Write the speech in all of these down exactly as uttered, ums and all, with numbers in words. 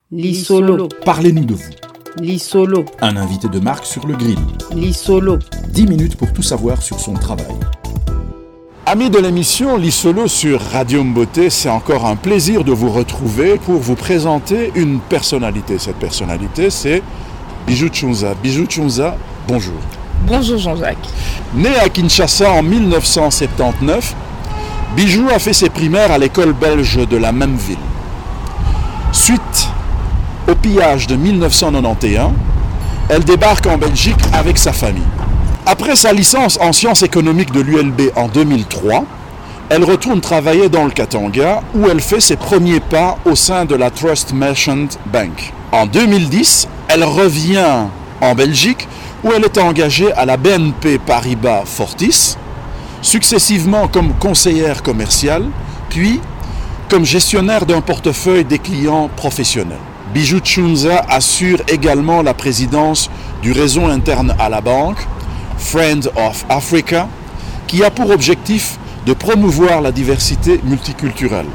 Lisolo. Parlez-nous de vous. Lisolo. Un invité de marque sur le grill. Lisolo. dix minutes pour tout savoir sur son travail. Amis de l'émission Lisolo sur Radio Mboté, c'est encore un plaisir de vous retrouver pour vous présenter une personnalité. Cette personnalité, c'est Bijou Tchounza. Bijou Tchounza, bonjour. Bonjour Jean-Jacques. Né à Kinshasa en mille neuf cent soixante-dix-neuf, Bijou a fait ses primaires à l'école belge de la même ville. Suite au pillage de mille neuf cent quatre-vingt-onze, elle débarque en Belgique avec sa famille. Après sa licence en sciences économiques de l'U L B en deux mille trois, elle retourne travailler dans le Katanga où elle fait ses premiers pas au sein de la Trust Merchant Bank. En deux mille dix, elle revient en Belgique où elle est engagée à la B N P Paribas Fortis, successivement comme conseillère commerciale, puis comme gestionnaire d'un portefeuille des clients professionnels. Bijou Tchounza assure également la présidence du réseau interne à la banque, Friends of Africa, qui a pour objectif de promouvoir la diversité multiculturelle.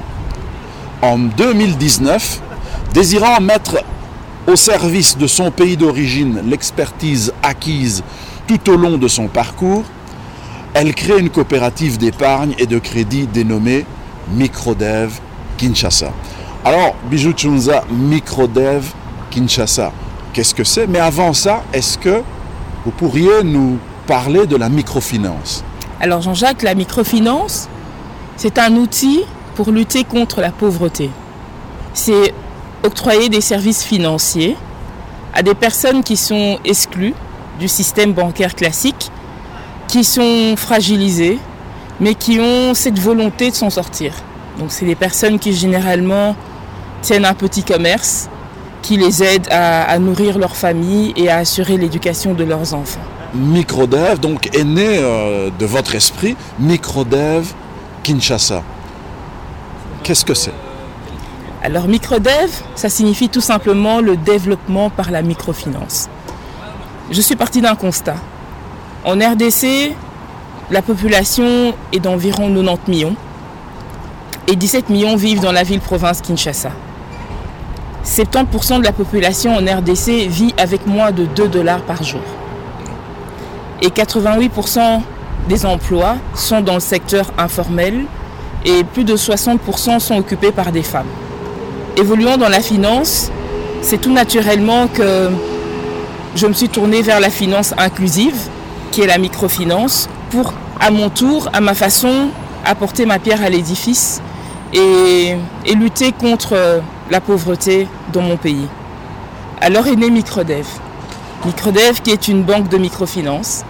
En deux mille dix-neuf, désirant mettre au service de son pays d'origine l'expertise acquise tout au long de son parcours, elle crée une coopérative d'épargne et de crédit dénommée Microdev Kinshasa. Alors, Bijou Tchounza, Microdev Kinshasa, qu'est-ce que c'est? Mais avant ça, est-ce que vous pourriez nous parler de la microfinance? Alors Jean-Jacques, la microfinance, c'est un outil pour lutter contre la pauvreté. C'est octroyer des services financiers à des personnes qui sont exclues du système bancaire classique, qui sont fragilisées, mais qui ont cette volonté de s'en sortir. Donc c'est des personnes qui généralement tiennent un petit commerce, qui les aident à, à nourrir leur famille et à assurer l'éducation de leurs enfants. Microdev, donc, est né euh, de votre esprit, Microdev Kinshasa. Qu'est-ce que c'est? Alors Microdev, ça signifie tout simplement le développement par la microfinance. Je suis partie d'un constat. En R D C, la population est d'environ quatre-vingt-dix millions et dix-sept millions vivent dans la ville-province Kinshasa. soixante-dix pour cent de la population en R D C vit avec moins de deux dollars par jour. Et quatre-vingt-huit pour cent des emplois sont dans le secteur informel et plus de soixante pour cent sont occupés par des femmes. Évoluant dans la finance, c'est tout naturellement que je me suis tournée vers la finance inclusive, qui est la microfinance, pour, à mon tour, à ma façon, apporter ma pierre à l'édifice et, et lutter contre la pauvreté dans mon pays. Alors est né Microdev. Microdev qui est une banque de microfinance,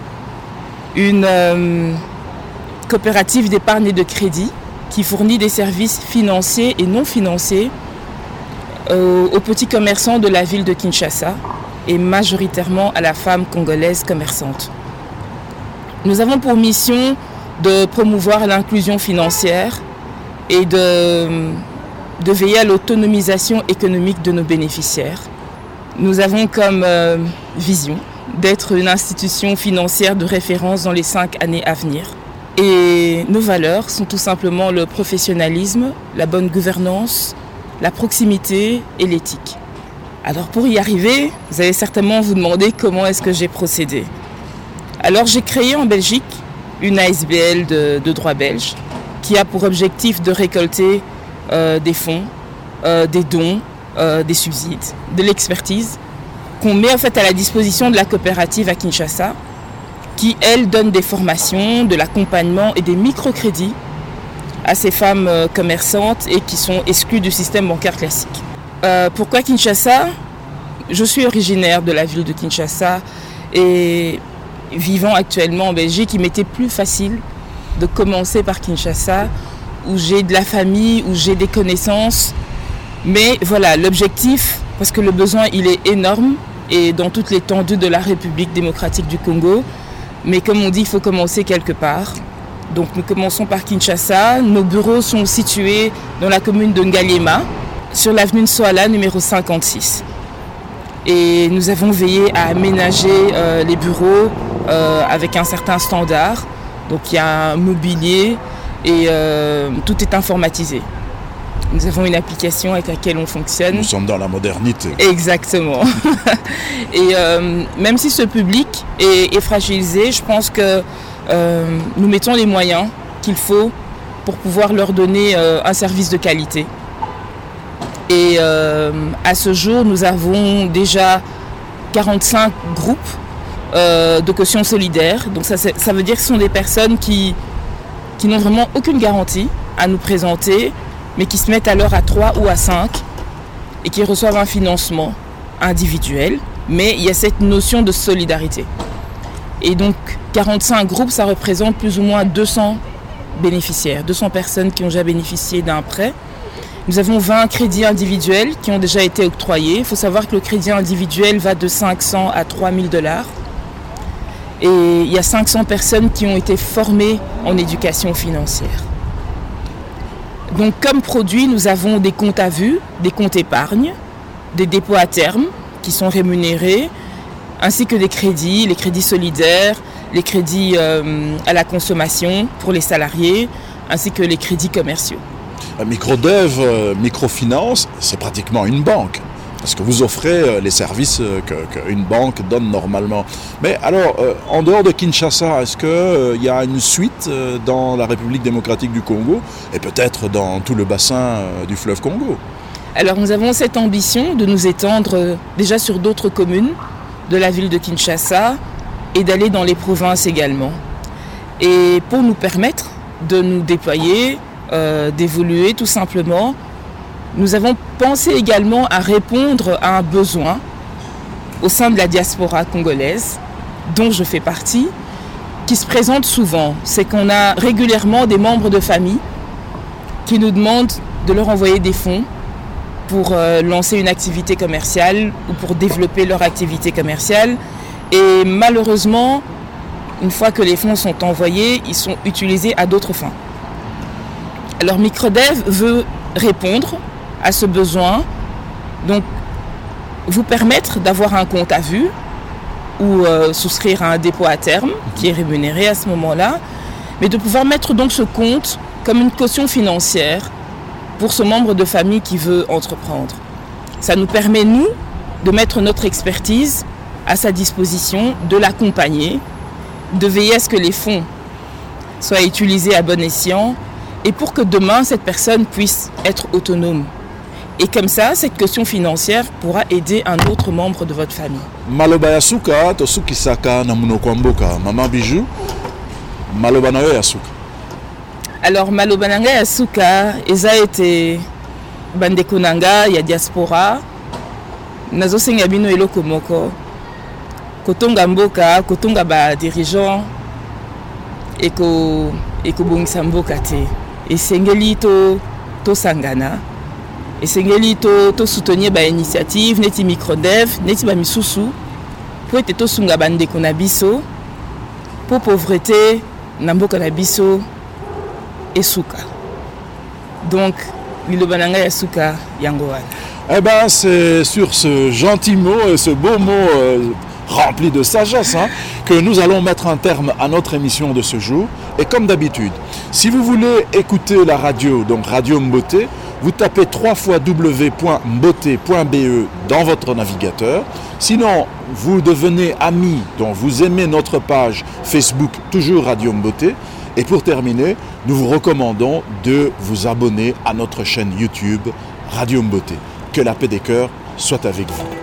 une euh, coopérative d'épargne et de crédit qui fournit des services financiers et non financiers euh, aux petits commerçants de la ville de Kinshasa et majoritairement à la femme congolaise commerçante. Nous avons pour mission de promouvoir l'inclusion financière et de, de veiller à l'autonomisation économique de nos bénéficiaires. Nous avons comme euh, vision d'être une institution financière de référence dans les cinq années à venir. Et nos valeurs sont tout simplement le professionnalisme, la bonne gouvernance, la proximité et l'éthique. Alors pour y arriver, vous allez certainement vous demander comment est-ce que j'ai procédé. Alors j'ai créé en Belgique une A S B L de, de droit belge qui a pour objectif de récolter euh, des fonds, euh, des dons, euh, des subsides, de l'expertise qu'on met en fait à la disposition de la coopérative à Kinshasa qui, elle, donne des formations, de l'accompagnement et des microcrédits à ces femmes euh, commerçantes et qui sont exclues du système bancaire classique. Euh, pourquoi Kinshasa? Je suis originaire de la ville de Kinshasa et vivant actuellement en Belgique, il m'était plus facile de commencer par Kinshasa, où j'ai de la famille, où j'ai des connaissances. Mais voilà, l'objectif, parce que le besoin, il est énorme, et dans toute l'étendue de la République démocratique du Congo. Mais comme on dit, il faut commencer quelque part. Donc nous commençons par Kinshasa. Nos bureaux sont situés dans la commune de Ngaliema, sur l'avenue Nsoala, numéro cinquante-six. Et nous avons veillé à aménager euh, les bureaux euh, avec un certain standard. Donc il y a un mobilier et euh, tout est informatisé. Nous avons une application avec laquelle on fonctionne. Nous sommes dans la modernité. Exactement. Et euh, même si ce public est, est fragilisé, je pense que euh, nous mettons les moyens qu'il faut pour pouvoir leur donner euh, un service de qualité. Et euh, à ce jour, nous avons déjà quarante-cinq groupes euh, de caution solidaire. Donc ça, ça veut dire que ce sont des personnes qui, qui n'ont vraiment aucune garantie à nous présenter, mais qui se mettent alors à trois ou à cinq et qui reçoivent un financement individuel. Mais il y a cette notion de solidarité. Et donc quarante-cinq groupes, ça représente plus ou moins deux cents bénéficiaires, deux cents personnes qui ont déjà bénéficié d'un prêt. Nous avons vingt crédits individuels qui ont déjà été octroyés. Il faut savoir que le crédit individuel va de cinq cents à trois mille dollars. Et il y a cinq cents personnes qui ont été formées en éducation financière. Donc comme produit, nous avons des comptes à vue, des comptes épargne, des dépôts à terme qui sont rémunérés, ainsi que des crédits, les crédits solidaires, les crédits euh, à la consommation pour les salariés, ainsi que les crédits commerciaux. Microdev, euh, microfinance, c'est pratiquement une banque. Parce que vous offrez euh, les services euh, qu'une banque donne normalement. Mais alors, euh, en dehors de Kinshasa, est-ce qu'il euh, y a une suite euh, dans la République démocratique du Congo et peut-être dans tout le bassin euh, du fleuve Congo? Alors nous avons cette ambition de nous étendre euh, déjà sur d'autres communes de la ville de Kinshasa et d'aller dans les provinces également. Et pour nous permettre de nous déployer, euh, d'évoluer tout simplement, nous avons pensé également à répondre à un besoin au sein de la diaspora congolaise, dont je fais partie, qui se présente souvent. C'est qu'on a régulièrement des membres de famille qui nous demandent de leur envoyer des fonds pour euh, lancer une activité commerciale ou pour développer leur activité commerciale. Et malheureusement, une fois que les fonds sont envoyés, ils sont utilisés à d'autres fins. Alors Microdev veut répondre à ce besoin, donc vous permettre d'avoir un compte à vue ou euh, souscrire à un dépôt à terme qui est rémunéré à ce moment-là, mais de pouvoir mettre donc ce compte comme une caution financière pour ce membre de famille qui veut entreprendre. Ça nous permet, nous, de mettre notre expertise à sa disposition, de l'accompagner, de veiller à ce que les fonds soient utilisés à bon escient et pour que demain, cette personne puisse être autonome. Et comme ça, cette caution financière pourra aider un autre membre de votre famille. Maloba ya suka, to suki saka na munoko ya mboka. Maman Bijou, maloba na yo ya suka. Alors maloba nanga ya suka, eza ete bandeko nanga ya diaspora, nazosenga bino eloko moko. Kotonga mboka, kotonga ba dirigeant, eko eko bongisa mboka te. Esengeli to to sangana. Esengeli to to soutenir ba initiative neti Microdev, neti ba misusu po ete to sunga bandeko na biso po pauvreté na mboka na biso esuka. Donc liloba nanga ya suka yango wana. Eh ben c'est sur ce gentil mot et ce beau mot euh, rempli de sagesse hein, que nous allons mettre un terme à notre émission de ce jour. Et comme d'habitude, si vous voulez écouter la radio, donc Radio Mboté, vous tapez trois fois w point mboté point b e dans votre navigateur. Sinon, vous devenez ami, donc vous aimez notre page Facebook, toujours Radio Mboté. Et pour terminer, nous vous recommandons de vous abonner à notre chaîne YouTube Radio Mboté. Que la paix des cœurs soit avec vous.